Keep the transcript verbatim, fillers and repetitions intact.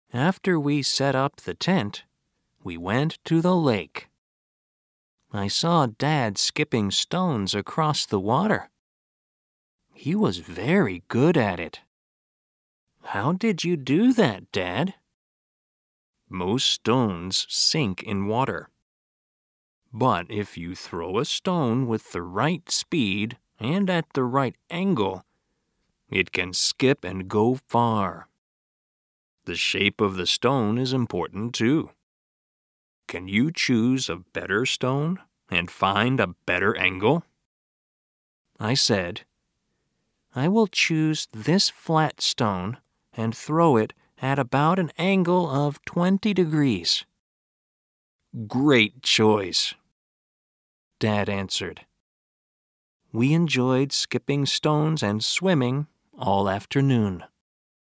After we set up the tent, we went to the lake. I saw Dad skipping stones across the water. He was very good at it. How did you do that, Dad? Most stones sink in water. But if you throw a stone with the right speed and at the right angle, it can skip and go far. The shape of the stone is important too. Can you choose a better stone and find a better angle? I said, I will choose this flat stone and throw it at about an angle of twenty degrees. Great choice, Dad answered. We enjoyed skipping stones and swimming all afternoon.